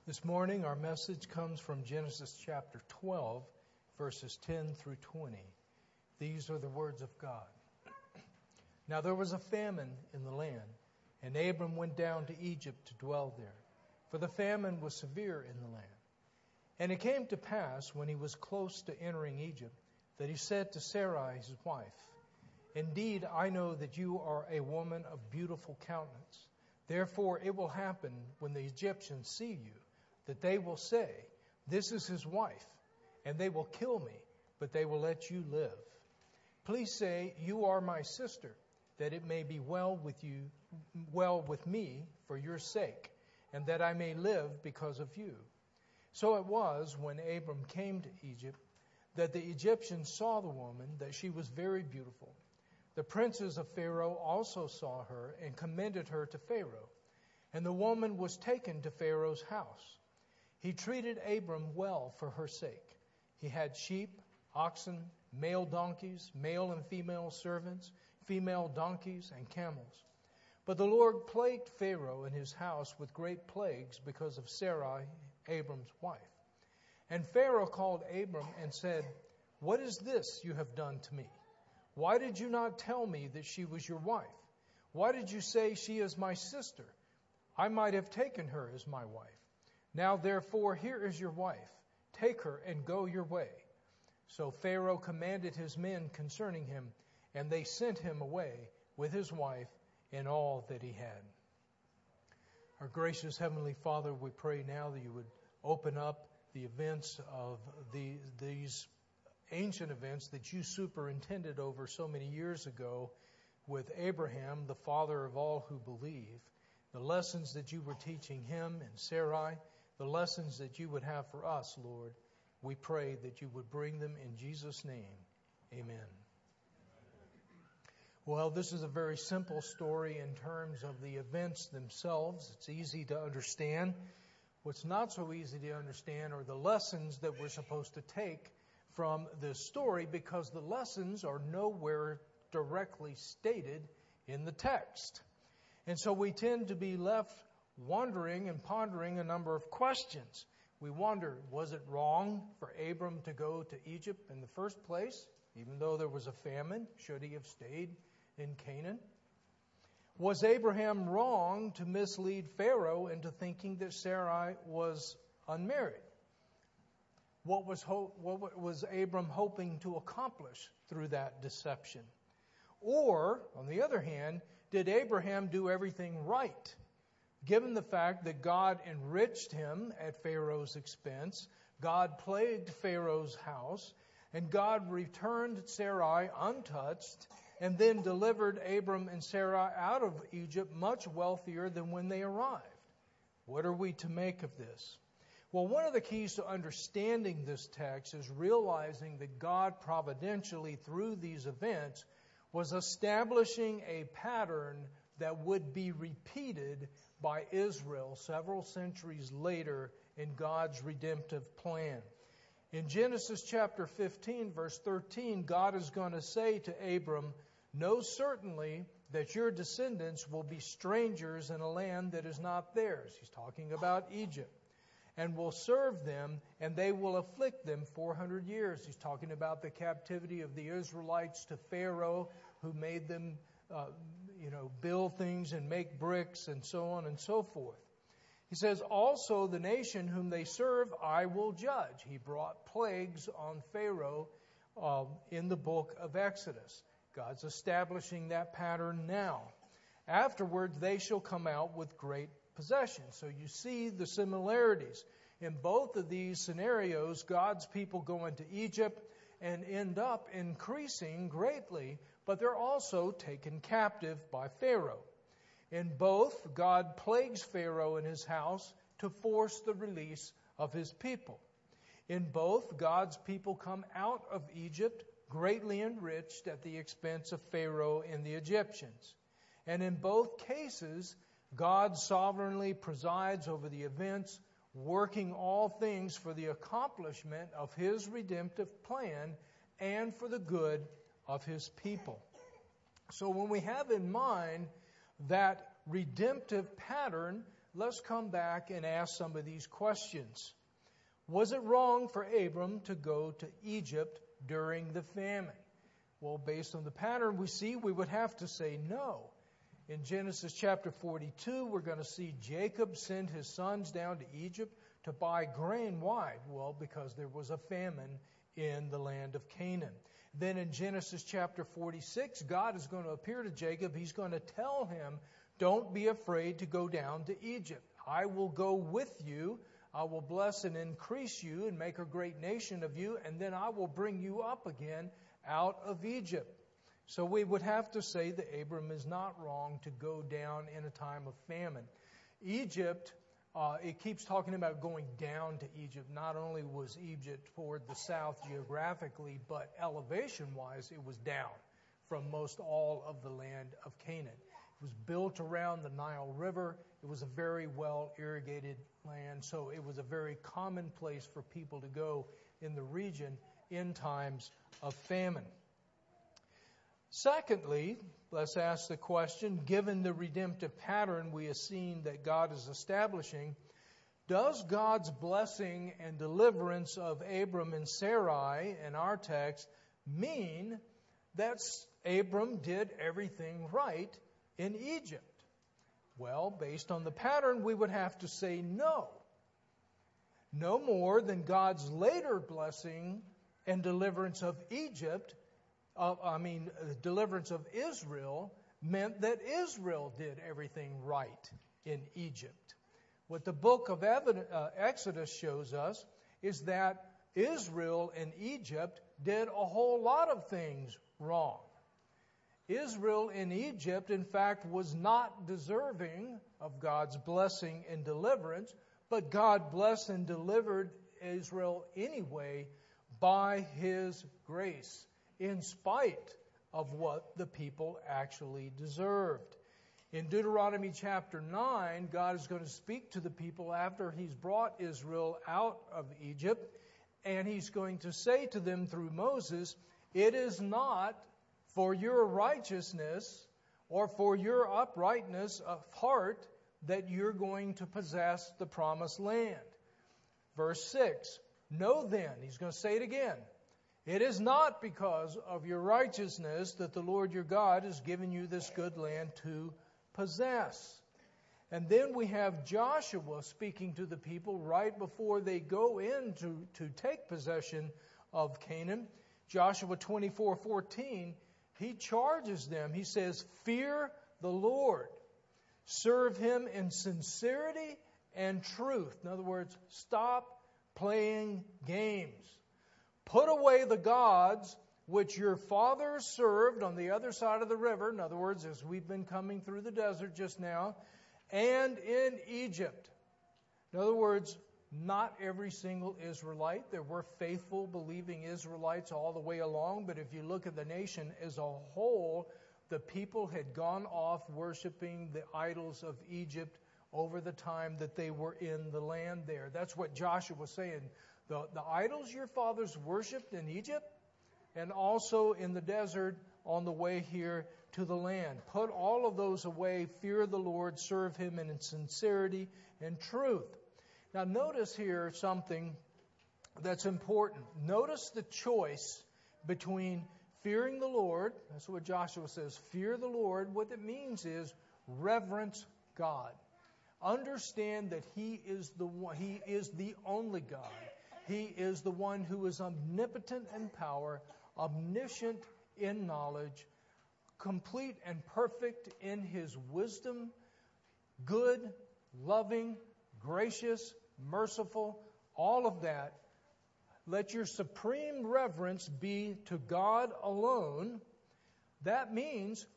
This morning, our message comes from Genesis chapter 12, verses 10 through 20. These are the words of God. Now there was a famine in the land, and Abram went down to Egypt to dwell there, for the famine was severe in the land. And it came to pass, when he was close to entering Egypt, that he said to Sarai his wife, "Indeed, I know that you are a woman of beautiful countenance. Therefore it will happen, when the Egyptians see you, that they will say, 'This is his wife,' and they will kill me, but they will let you live. Please say, 'You are my sister,' that it may be well with me for your sake, and that I may live because of you." So it was, when Abram came to Egypt, that the Egyptians saw the woman, that she was very beautiful. The princes of Pharaoh also saw her and commended her to Pharaoh. And the woman was taken to Pharaoh's house. He treated Abram well for her sake. He had sheep, oxen, male donkeys, male and female servants, female donkeys, and camels. But the Lord plagued Pharaoh and his house with great plagues because of Sarai, Abram's wife. And Pharaoh called Abram and said, "What is this you have done to me? Why did you not tell me that she was your wife? Why did you say, 'She is my sister'? I might have taken her as my wife. Now therefore, here is your wife. Take her and go your way." So Pharaoh commanded his men concerning him, and they sent him away with his wife and all that he had. Our gracious Heavenly Father, we pray now that you would open up the events of these ancient events that you superintended over so many years ago with Abraham, the father of all who believe, the lessons that you were teaching him and Sarai, the lessons that you would have for us, Lord. We pray that you would bring them in Jesus' name. Amen. Well, this is a very simple story in terms of the events themselves. It's easy to understand. What's not so easy to understand are the lessons that we're supposed to take from this story, because the lessons are nowhere directly stated in the text. And so we tend to be left wondering and pondering a number of questions. We wonder, was it wrong for Abram to go to Egypt in the first place, even though there was a famine? Should he have stayed in Canaan? Was Abraham wrong to mislead Pharaoh into thinking that Sarai was unmarried? What was Abram hoping to accomplish through that deception? Or, on the other hand, did Abraham do everything right, given the fact that God enriched him at Pharaoh's expense, God plagued Pharaoh's house, and God returned Sarai untouched, and then delivered Abram and Sarai out of Egypt much wealthier than when they arrived? What are we to make of this? Well, one of the keys to understanding this text is realizing that God providentially, through these events, was establishing a pattern that would be repeated by Israel several centuries later in God's redemptive plan. In Genesis chapter 15, verse 13, God is going to say to Abram, "Know certainly that your descendants will be strangers in a land that is not theirs." He's talking about Egypt. "And will serve them, and they will afflict them 400 years. He's talking about the captivity of the Israelites to Pharaoh, who made them build things and make bricks and so on and so forth. He says, "Also the nation whom they serve I will judge." He brought plagues on Pharaoh in the book of Exodus. God's establishing that pattern now. "Afterwards they shall come out with great possession." So you see the similarities. In both of these scenarios, God's people go into Egypt and end up increasing greatly, but they're also taken captive by Pharaoh. In both, God plagues Pharaoh and his house to force the release of his people. In both, God's people come out of Egypt greatly enriched at the expense of Pharaoh and the Egyptians. And in both cases, God sovereignly presides over the events, working all things for the accomplishment of his redemptive plan and for the good of his people. So when we have in mind that redemptive pattern, let's come back and ask some of these questions. Was it wrong for Abram to go to Egypt during the famine? Well, based on the pattern we see, we would have to say no. In Genesis chapter 42, we're going to see Jacob send his sons down to Egypt to buy grain. Why? Well, because there was a famine in the land of Canaan. Then in Genesis chapter 46, God is going to appear to Jacob. He's going to tell him, don't be afraid to go down to Egypt. I will go with you. I will bless and increase you and make a great nation of you, and then I will bring you up again out of Egypt. So we would have to say that Abram is not wrong to go down in a time of famine. Egypt, it keeps talking about going down to Egypt. Not only was Egypt toward the south geographically, but elevation-wise, it was down from most all of the land of Canaan. It was built around the Nile River. It was a very well-irrigated land, so it was a very common place for people to go in the region in times of famine. Secondly, let's ask the question, given the redemptive pattern we have seen that God is establishing, does God's blessing and deliverance of Abram and Sarai in our text mean that Abram did everything right in Egypt? Well, based on the pattern, we would have to say no. No more than God's later blessing and deliverance of deliverance of Israel meant that Israel did everything right in Egypt. What the book of Exodus shows us is that Israel and Egypt did a whole lot of things wrong. Israel in Egypt, in fact, was not deserving of God's blessing and deliverance, but God blessed and delivered Israel anyway by His grace, in spite of what the people actually deserved. In Deuteronomy chapter 9, God is going to speak to the people after He's brought Israel out of Egypt, and He's going to say to them through Moses, it is not for your righteousness or for your uprightness of heart that you're going to possess the promised land. Verse 6, know then, He's going to say it again, it is not because of your righteousness that the Lord your God has given you this good land to possess. And then we have Joshua speaking to the people right before they go in to take possession of Canaan. Joshua 24:14, he charges them. He says, fear the Lord. Serve Him in sincerity and truth. In other words, stop playing games. Put away the gods which your fathers served on the other side of the river. In other words, as we've been coming through the desert just now, and in Egypt. In other words, not every single Israelite. There were faithful, believing Israelites all the way along, but if you look at the nation as a whole, the people had gone off worshiping the idols of Egypt over the time that they were in the land there. That's what Joshua was saying. The idols your fathers worshipped in Egypt and also in the desert on the way here to the land. Put all of those away, fear the Lord, serve Him in sincerity and truth. Now notice here something that's important. Notice the choice between fearing the Lord, that's what Joshua says, fear the Lord. What it means is reverence God. Understand that He is the one, He is the only God. He is the one who is omnipotent in power, omniscient in knowledge, complete and perfect in His wisdom, good, loving, gracious, merciful, all of that. Let your supreme reverence be to God alone. That means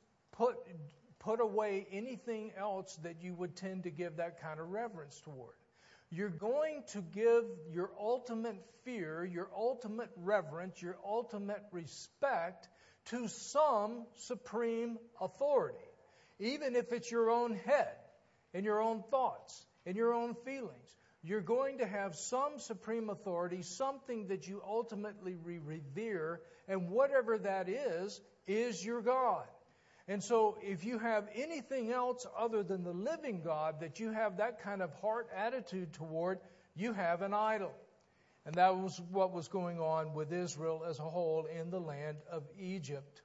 put away anything else that you would tend to give that kind of reverence toward. You're going to give your ultimate fear, your ultimate reverence, your ultimate respect to some supreme authority, even if it's your own head and your own thoughts and your own feelings. You're going to have some supreme authority, something that you ultimately revere, and whatever that is your God. And so if you have anything else other than the living God that you have that kind of heart attitude toward, you have an idol. And that was what was going on with Israel as a whole in the land of Egypt.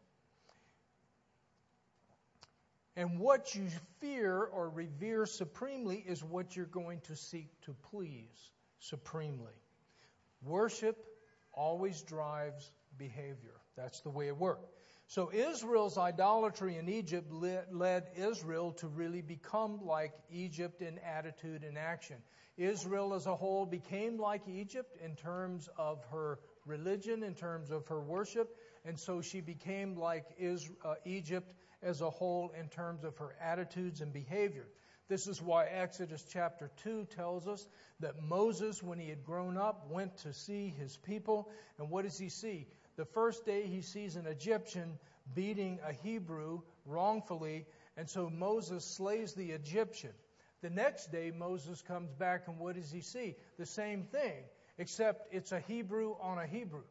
And what you fear or revere supremely is what you're going to seek to please supremely. Worship always drives behavior. That's the way it worked. So Israel's idolatry in Egypt led Israel to really become like Egypt in attitude and action. Israel as a whole became like Egypt in terms of her religion, in terms of her worship, and so she became like Egypt as a whole in terms of her attitudes and behavior. This is why Exodus chapter 2 tells us that Moses, when he had grown up, went to see his people. And what does he see? The first day he sees an Egyptian beating a Hebrew wrongfully, and so Moses slays the Egyptian. The next day Moses comes back, and what does he see? The same thing, except it's a Hebrew on a Hebrew.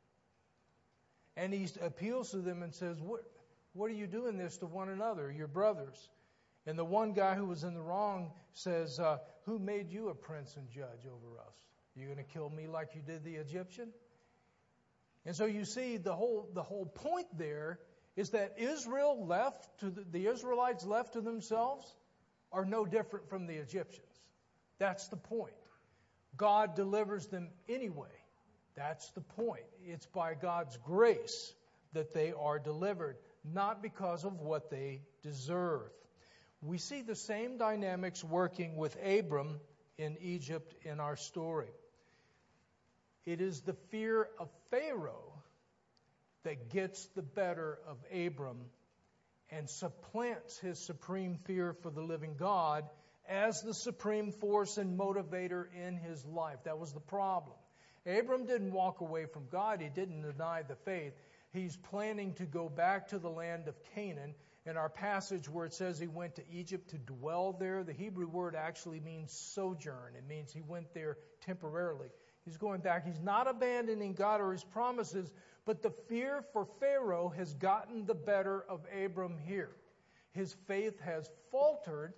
And he appeals to them and says, what are you doing this to one another, your brothers? And the one guy who was in the wrong says, who made you a prince and judge over us? Are you going to kill me like you did the Egyptian? And so you see the whole point there is that Israel the Israelites left to themselves are no different from the Egyptians. That's the point. God delivers them anyway. That's the point. It's by God's grace that they are delivered, not because of what they deserve. We see the same dynamics working with Abram in Egypt in our story. It is the fear of Pharaoh that gets the better of Abram and supplants his supreme fear for the living God as the supreme force and motivator in his life. That was the problem. Abram didn't walk away from God. He didn't deny the faith. He's planning to go back to the land of Canaan. In our passage where it says he went to Egypt to dwell there, the Hebrew word actually means sojourn. It means he went there temporarily. He's going back. He's not abandoning God or his promises, but the fear for Pharaoh has gotten the better of Abram here. His faith has faltered.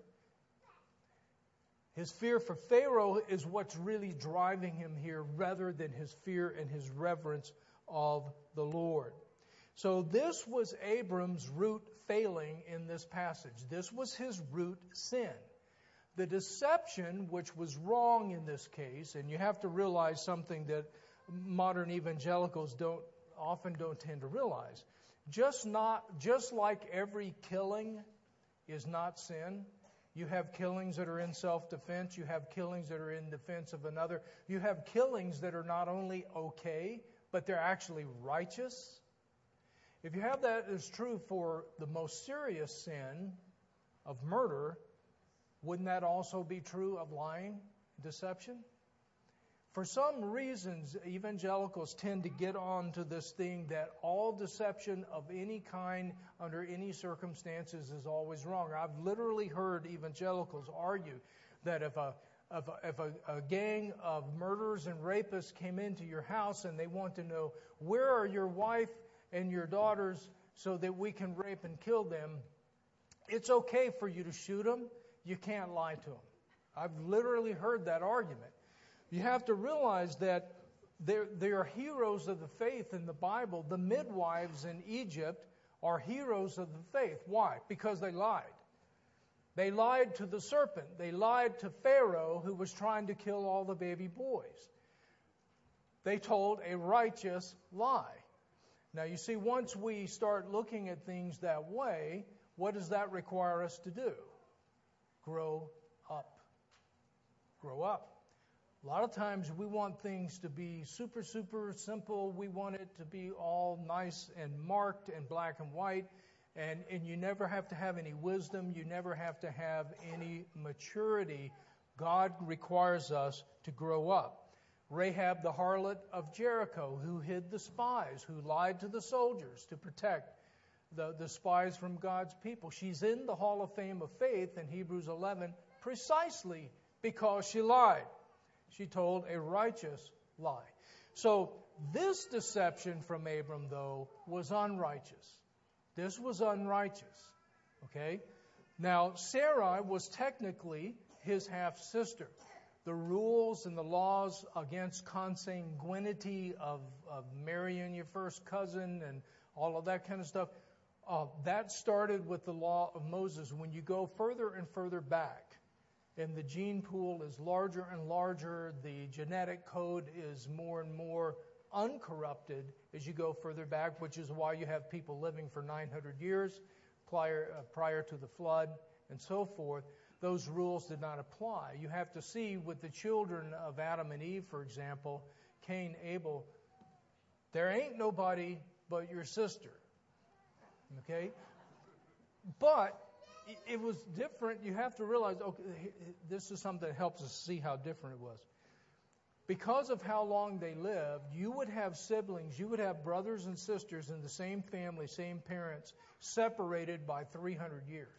His fear for Pharaoh is what's really driving him here rather than his fear and his reverence of the Lord. So this was Abram's root failing in this passage. This was his root sin. The deception, which was wrong in this case, and you have to realize something that modern evangelicals often don't tend to realize. Just like every killing is not sin, you have killings that are in self-defense, you have killings that are in defense of another, you have killings that are not only okay, but they're actually righteous. If you have that as true for the most serious sin of murder, wouldn't that also be true of lying, deception? For some reasons, evangelicals tend to get on to this thing that all deception of any kind under any circumstances is always wrong. I've literally heard evangelicals argue that if a gang of murderers and rapists came into your house and they want to know, where are your wife and your daughters so that we can rape and kill them, it's okay for you to shoot them. You can't lie to them. I've literally heard that argument. You have to realize that there are heroes of the faith in the Bible. The midwives in Egypt are heroes of the faith. Why? Because they lied. They lied to the serpent. They lied to Pharaoh, who was trying to kill all the baby boys. They told a righteous lie. Now, you see, once we start looking at things that way, what does that require us to do? Grow up. Grow up. A lot of times we want things to be super, super simple. We want it to be all nice and marked and black and white. And you never have to have any wisdom. You never have to have any maturity. God requires us to grow up. Rahab the harlot of Jericho, who hid the spies, who lied to the soldiers to protect the spies from God's people. She's in the Hall of Fame of Faith in Hebrews 11 precisely because she lied. She told a righteous lie. So this deception from Abram, though, was unrighteous. This was unrighteous. Okay? Now, Sarai was technically his half-sister. The rules and the laws against consanguinity of marrying your first cousin and all of that kind of stuff, that started with the law of Moses. When you go further and further back, and the gene pool is larger and larger, the genetic code is more and more uncorrupted as you go further back, which is why you have people living for 900 years prior to the flood and so forth. Those rules did not apply. You have to see with the children of Adam and Eve, for example, Cain, Abel, there ain't nobody but your sister. Okay? But it was different. You have to realize, okay, this is something that helps us see how different it was. Because of how long they lived, you would have siblings, you would have brothers and sisters in the same family, same parents, separated by 300 years.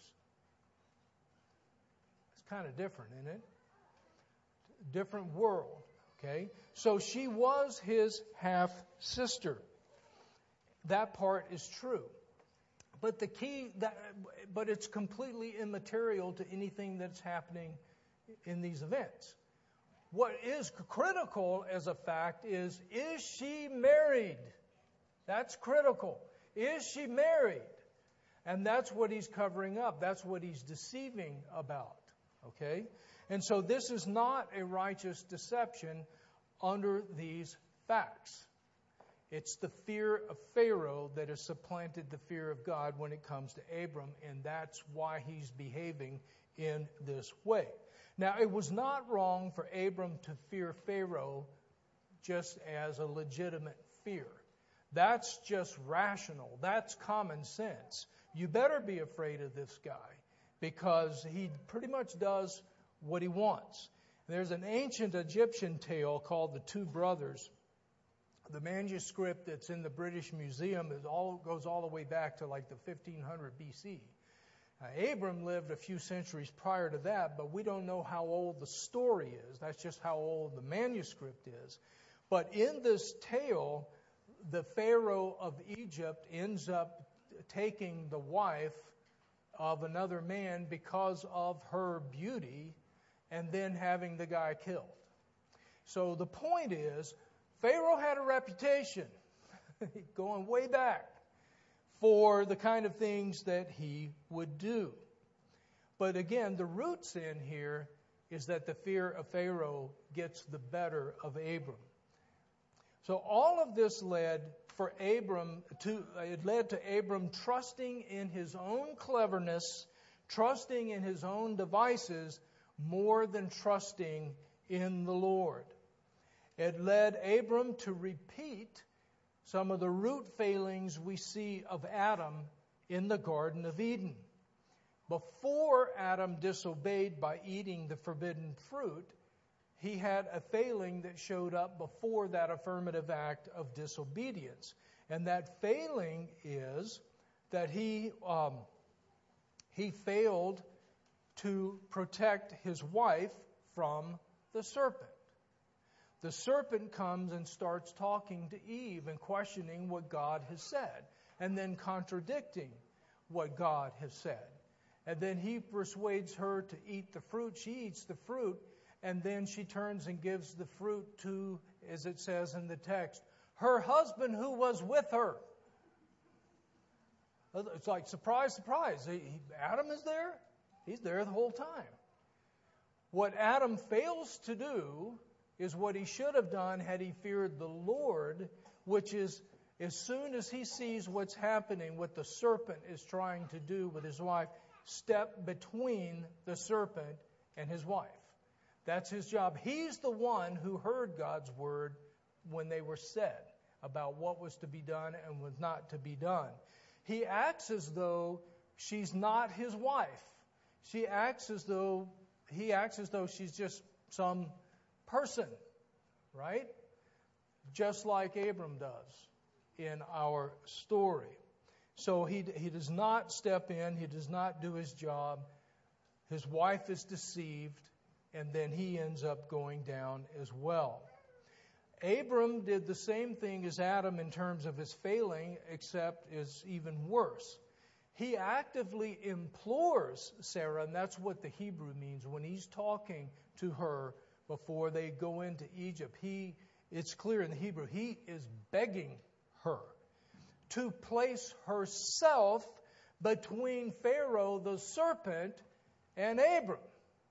It's kind of different, isn't it? Different world, okay? So she was his half-sister. That part is true. But the key, but it's completely immaterial to anything that's happening in these events. What is critical as a fact is she married? That's critical. Is she married? And that's what he's covering up. That's what he's deceiving about. Okay? And so this is not a righteous deception under these facts. It's the fear of Pharaoh that has supplanted the fear of God when it comes to Abram, and that's why he's behaving in this way. Now, it was not wrong for Abram to fear Pharaoh just as a legitimate fear. That's just rational. That's common sense. You better be afraid of this guy because he pretty much does what he wants. There's an ancient Egyptian tale called The Two Brothers. The manuscript that's in the British Museum goes all the way back to like the 1500 BC. Abram lived a few centuries prior to that, but we don't know how old the story is. That's just how old the manuscript is. But in this tale, the Pharaoh of Egypt ends up taking the wife of another man because of her beauty and then having the guy killed. So the point is, Pharaoh had a reputation, going way back, for the kind of things that he would do. But again, the root sin here is that the fear of Pharaoh gets the better of Abram. So all of this led to Abram trusting in his own cleverness, trusting in his own devices, more than trusting in the Lord. It led Abram to repeat some of the root failings we see of Adam in the Garden of Eden. Before Adam disobeyed by eating the forbidden fruit, he had a failing that showed up before that affirmative act of disobedience. And that failing is that he failed to protect his wife from the serpent. The serpent comes and starts talking to Eve and questioning what God has said, and then contradicting what God has said. And then he persuades her to eat the fruit. She eats the fruit, and then she turns and gives the fruit to, as it says in the text, her husband who was with her. It's like, surprise, surprise. Adam is there? He's there the whole time. What Adam fails to do is what he should have done had he feared the Lord, which is as soon as he sees what's happening, what the serpent is trying to do with his wife, step between the serpent and his wife. That's his job. He's the one who heard God's word when they were said about what was to be done and was not to be done. He acts as though she's not his wife. He acts as though she's just some person, right? Just like Abram does in our story. So he does not step in. He does not do his job. His wife is deceived, and then he ends up going down as well. Abram did the same thing as Adam in terms of his failing, except is even worse. He actively implores Sarah, and that's what the Hebrew means. When he's talking to her before they go into Egypt, it's clear in the Hebrew, he is begging her to place herself between Pharaoh, the serpent, and Abram.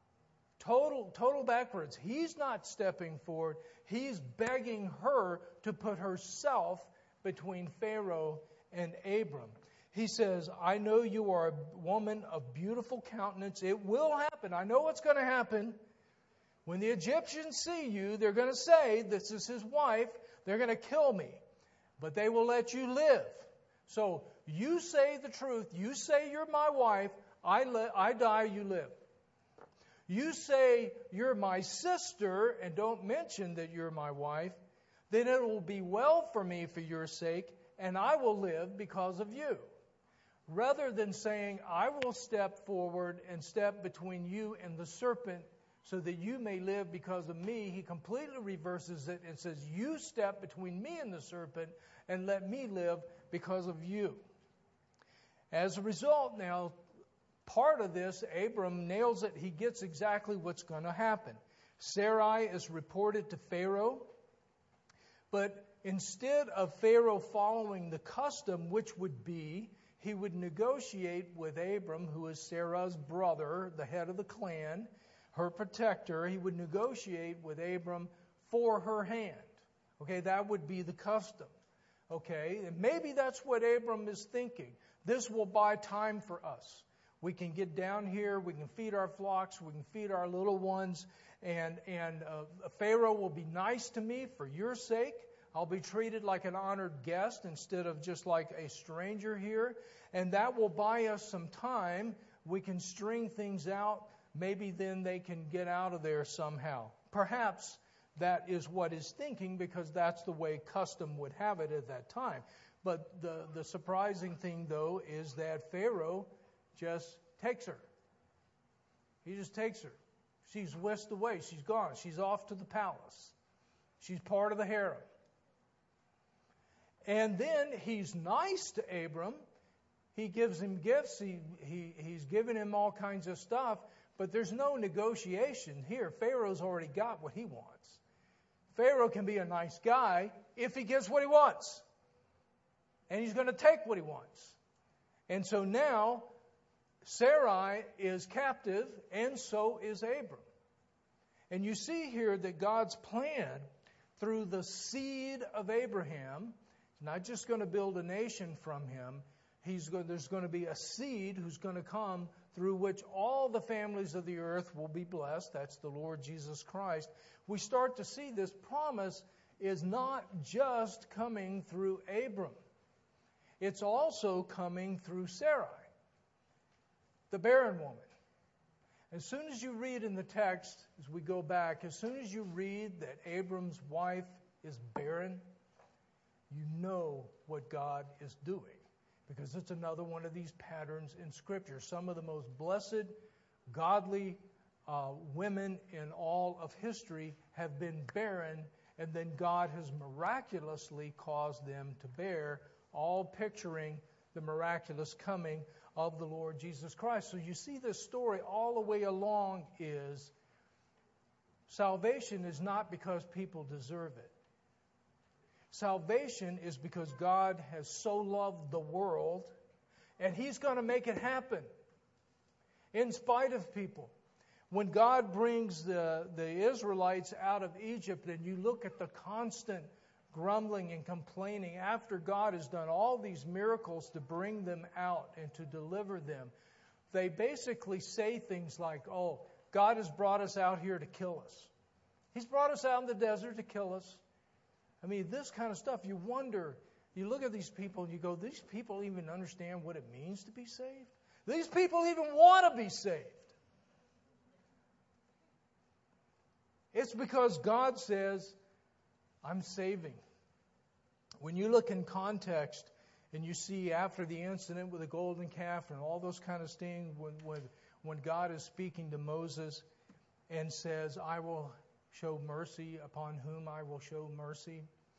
Total backwards. He's not stepping forward. He's begging her to put herself between Pharaoh and Abram. He says, I know you are a woman of beautiful countenance. It will happen. I know what's going to happen. When the Egyptians see you, they're going to say, this is his wife. They're going to kill me. But they will let you live. So you say the truth. You say you're my wife. I die, you live. You say you're my sister and don't mention that you're my wife, then it will be well for me for your sake, and I will live because of you. Rather than saying, I will step forward and step between you and the serpent so that you may live because of me, he completely reverses it and says, you step between me and the serpent and let me live because of you. As a result, now, part of this, Abram nails it. He gets exactly what's going to happen. Sarai is reported to Pharaoh, but instead of Pharaoh following the custom, which would be he would negotiate with Abram, who is Sarah's brother, the head of the clan, her protector. He would negotiate with Abram for her hand. Okay, that would be the custom. Okay, and maybe that's what Abram is thinking. This will buy time for us. We can get down here, we can feed our flocks, we can feed our little ones, and Pharaoh will be nice to me for your sake. I'll be treated like an honored guest instead of just like a stranger here. And that will buy us some time. We can string things out. Maybe then they can get out of there somehow. Perhaps that is what he's thinking because that's the way custom would have it at that time. But the surprising thing, though, is that Pharaoh just takes her. He just takes her. She's whisked away. She's gone. She's off to the palace. She's part of the harem. And then he's nice to Abram. He gives him gifts. He's given him all kinds of stuff. But there's no negotiation here. Pharaoh's already got what he wants. Pharaoh can be a nice guy if he gets what he wants. And he's going to take what he wants. And so now Sarai is captive, and so is Abram. And you see here that God's plan through the seed of Abraham, not just going to build a nation from him, there's going to be a seed who's going to come through which all the families of the earth will be blessed. That's the Lord Jesus Christ. We start to see this promise is not just coming through Abram. It's also coming through Sarai, the barren woman. As soon as you read in the text, as we go back, as soon as you read that Abram's wife is barren, you know what God is doing. Because it's another one of these patterns in Scripture. Some of the most blessed, godly women in all of history have been barren, and then God has miraculously caused them to bear, all picturing the miraculous coming of the Lord Jesus Christ. So you see this story all the way along is salvation is not because people deserve it. Salvation is because God has so loved the world, and He's going to make it happen in spite of people. When God brings the Israelites out of Egypt, and you look at the constant grumbling and complaining after God has done all these miracles to bring them out and to deliver them, they basically say things like, oh, God has brought us out here to kill us. He's brought us out in the desert to kill us. I mean, this kind of stuff, you wonder, you look at these people and you go, these people even understand what it means to be saved? These people even want to be saved. It's because God says, I'm saving. When you look in context and you see after the incident with the golden calf and all those kind of things, when God is speaking to Moses and says, I will show mercy upon whom I will show mercy.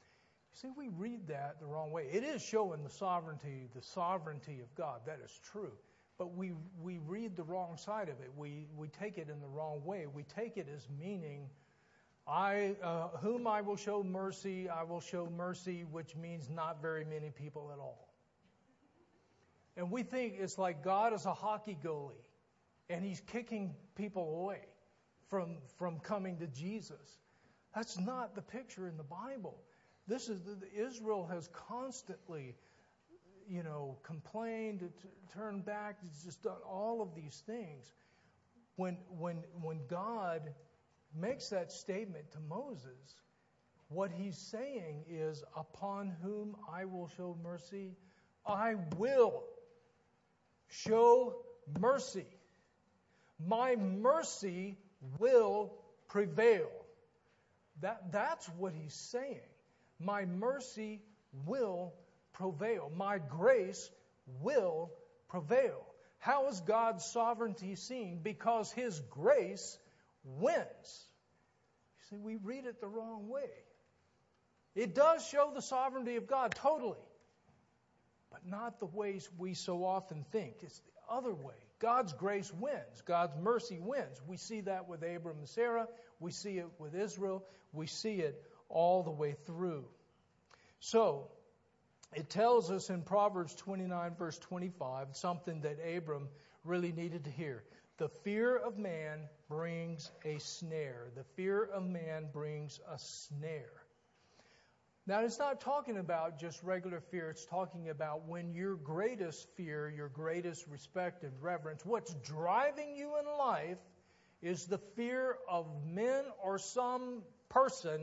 See, we read that the wrong way. It is showing the sovereignty of God. That is true. But we read the wrong side of it. We take it in the wrong way. We take it as meaning, whom I will show mercy, which means not very many people at all. And we think it's like God is a hockey goalie, and He's kicking people away from coming to Jesus. That's not the picture in the Bible. Israel has constantly, complained, turned back, it's just done all of these things. When God makes that statement to Moses, what He's saying is, upon whom I will show mercy, I will show mercy. My mercy will prevail. That's what He's saying. My mercy will prevail. My grace will prevail. How is God's sovereignty seen? Because His grace wins. You see, we read it the wrong way. It does show the sovereignty of God totally, but not the ways we so often think. It's the other way. God's grace wins. God's mercy wins. We see that with Abram and Sarah. We see it with Israel. We see it all the way through. So, it tells us in Proverbs 29, verse 25, something that Abram really needed to hear. The fear of man brings a snare. The fear of man brings a snare. Now, it's not talking about just regular fear. It's talking about when your greatest fear, your greatest respect and reverence, what's driving you in life is the fear of men or some person,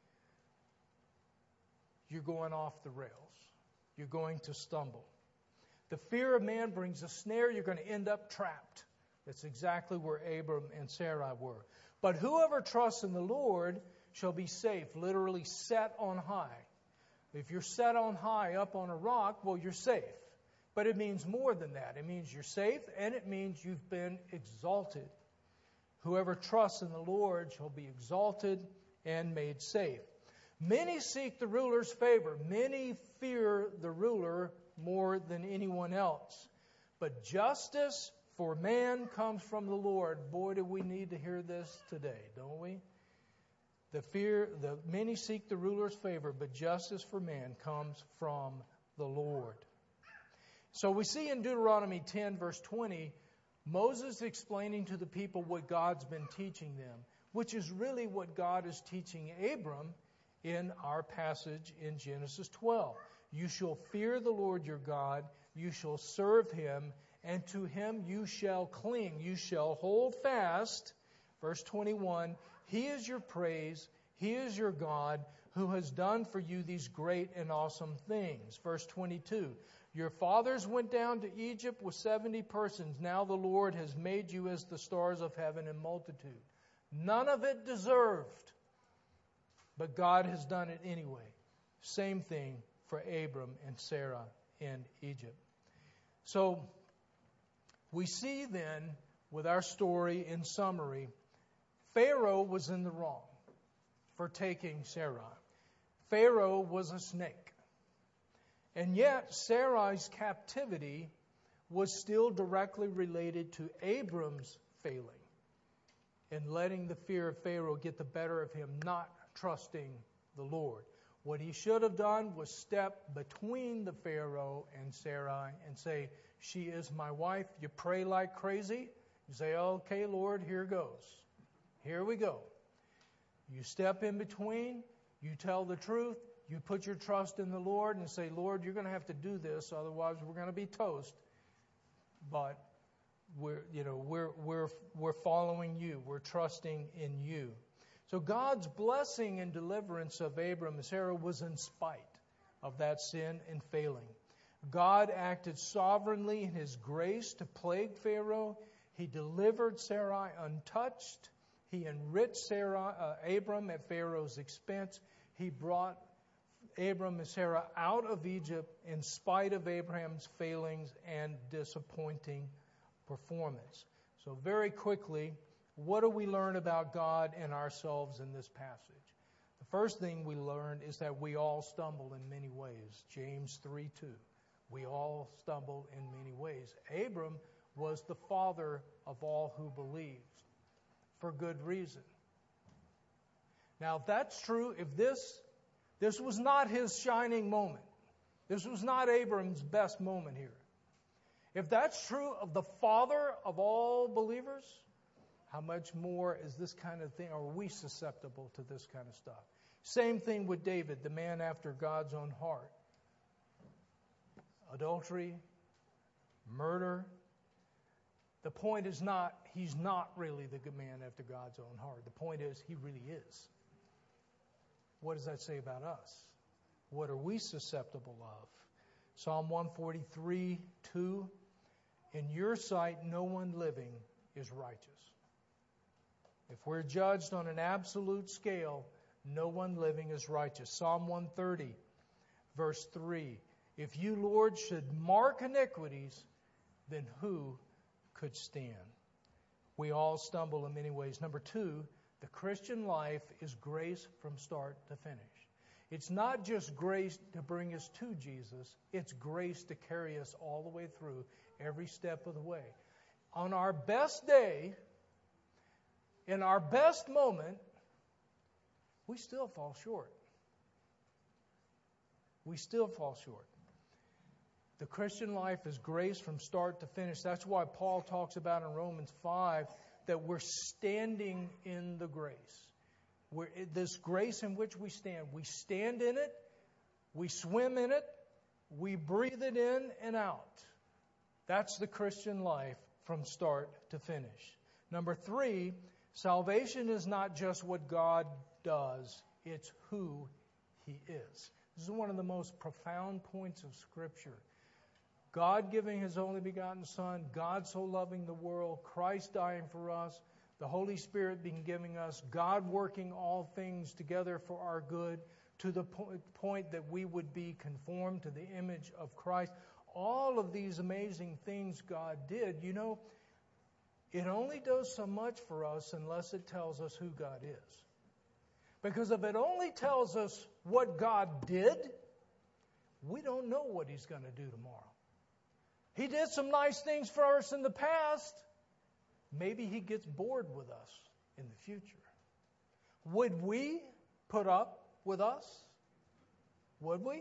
you're going off the rails. You're going to stumble. The fear of man brings a snare. You're going to end up trapped. That's exactly where Abram and Sarai were. But whoever trusts in the Lord shall be safe, literally set on high. If you're set on high up on a rock, well, you're safe. But it means more than that. It means you're safe, and it means you've been exalted. Whoever trusts in the Lord shall be exalted and made safe. Many seek the ruler's favor. Many fear the ruler more than anyone else. But justice for man comes from the Lord. Boy, do we need to hear this today, don't we? Many seek the ruler's favor, but justice for man comes from the Lord. So we see in Deuteronomy 10, verse 20, Moses explaining to the people what God's been teaching them, which is really what God is teaching Abram in our passage in Genesis 12. You shall fear the Lord your God, you shall serve Him, and to Him you shall cling. You shall hold fast. Verse 21, He is your praise, He is your God, who has done for you these great and awesome things. Verse 22, your fathers went down to Egypt with 70 persons. Now the Lord has made you as the stars of heaven in multitude. None of it deserved, but God has done it anyway. Same thing for Abram and Sarah in Egypt. So we see then, with our story in summary, Pharaoh was in the wrong for taking Sarai. Pharaoh was a snake. And yet, Sarai's captivity was still directly related to Abram's failing and letting the fear of Pharaoh get the better of him, not trusting the Lord. What he should have done was step between the Pharaoh and Sarai and say, she is my wife. You pray like crazy. You say, okay, Lord, here goes. Here we go. You step in between. You tell the truth. You put your trust in the Lord and say, Lord, you're going to have to do this, otherwise we're going to be toast. But we're following you. We're trusting in you. So God's blessing and deliverance of Abram and Sarah was in spite of that sin and failing. God acted sovereignly in His grace to plague Pharaoh. He delivered Sarai untouched. He enriched Abram at Pharaoh's expense. He brought Abram and Sarah out of Egypt in spite of Abraham's failings and disappointing performance. So very quickly, what do we learn about God and ourselves in this passage? The The first thing we learn is that we all stumble in many ways. James 3:2. We all stumble in many ways. Abram was the father of all who believed for good reason. Now, if that's true, if this was not his shining moment, this was not Abram's best moment here. If that's true of the father of all believers, how much more is this kind of thing? Are we susceptible to this kind of stuff? Same thing with David, the man after God's own heart. Adultery, murder. The point is not, he's not really the good man after God's own heart. The point is, he really is. What does that say about us? What are we susceptible of? Psalm 143:2. In your sight, no one living is righteous. If we're judged on an absolute scale, no one living is righteous. Psalm 130, verse 3. If you, Lord, should mark iniquities, then who could stand? We all stumble in many ways. Number two, the Christian life is grace from start to finish. It's not just grace to bring us to Jesus. It's grace to carry us all the way through every step of the way. On our best day, in our best moment, we still fall short. We still fall short. The Christian life is grace from start to finish. That's why Paul talks about in Romans 5 that we're standing in the grace. This grace in which we stand in it, we swim in it, we breathe it in and out. That's the Christian life from start to finish. Number three, salvation is not just what God does, it's who He is. This is one of the most profound points of Scripture. God giving His only begotten Son, God so loving the world, Christ dying for us, the Holy Spirit being given us, God working all things together for our good to the point that we would be conformed to the image of Christ. All of these amazing things God did, you know, it only does so much for us unless it tells us who God is. Because if it only tells us what God did, we don't know what He's going to do tomorrow. He did some nice things for us in the past. Maybe He gets bored with us in the future. Would we put up with us? Would we?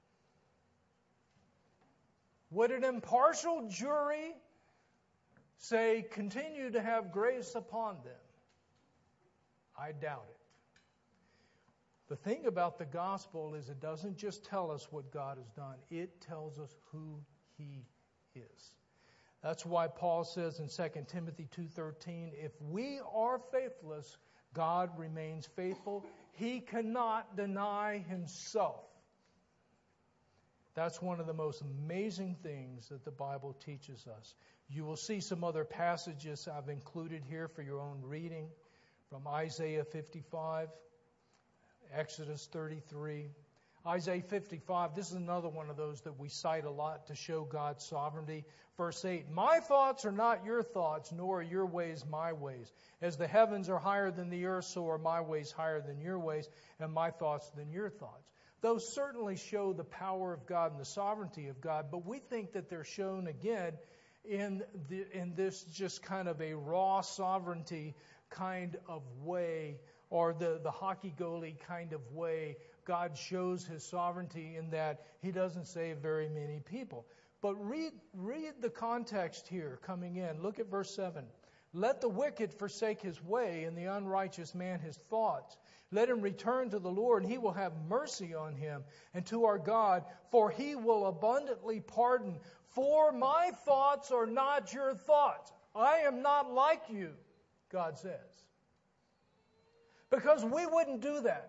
Would an impartial jury say, continue to have grace upon them? I doubt it. The thing about the gospel is it doesn't just tell us what God has done. It tells us who He is. That's why Paul says in 2 Timothy 2:13, if we are faithless, God remains faithful. He cannot deny Himself. That's one of the most amazing things that the Bible teaches us. You will see some other passages I've included here for your own reading, from Isaiah 55, Exodus 33. Isaiah 55, this is another one of those that we cite a lot to show God's sovereignty. Verse 8, my thoughts are not your thoughts, nor are your ways my ways. As the heavens are higher than the earth, so are my ways higher than your ways, and my thoughts than your thoughts. Those certainly show the power of God and the sovereignty of God, but we think that they're shown again in this just kind of a raw sovereignty kind of way, or the hockey goalie kind of way. God shows His sovereignty in that He doesn't save very many people. But read the context here coming in. Look at verse 7. Let the wicked forsake his way, and the unrighteous man his thoughts. Let him return to the Lord, and He will have mercy on him, and to our God, for He will abundantly pardon. For my thoughts are not your thoughts. I am not like you, God says. Because we wouldn't do that.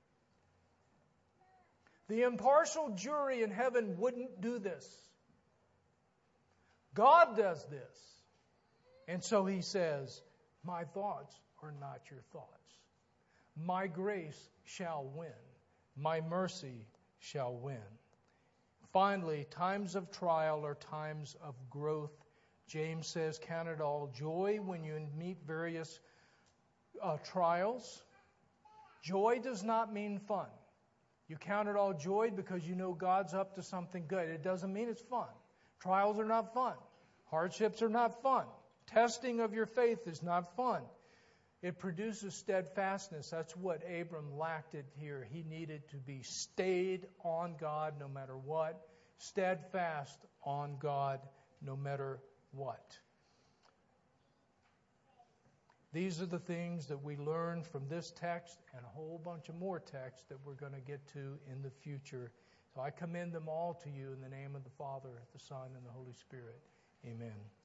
The impartial jury in heaven wouldn't do this. God does this. And so He says, my thoughts are not your thoughts. My grace shall win. My mercy shall win. Finally, times of trial are times of growth. James says, count it all joy when you meet various trials. Joy does not mean fun. You count it all joy because you know God's up to something good. It doesn't mean it's fun. Trials are not fun. Hardships are not fun. Testing of your faith is not fun. It produces steadfastness. That's what Abram lacked it here. He needed to be stayed on God no matter what. Steadfast on God no matter what. These are the things that we learn from this text and a whole bunch of more texts that we're going to get to in the future. So I commend them all to you in the name of the Father, the Son, and the Holy Spirit. Amen.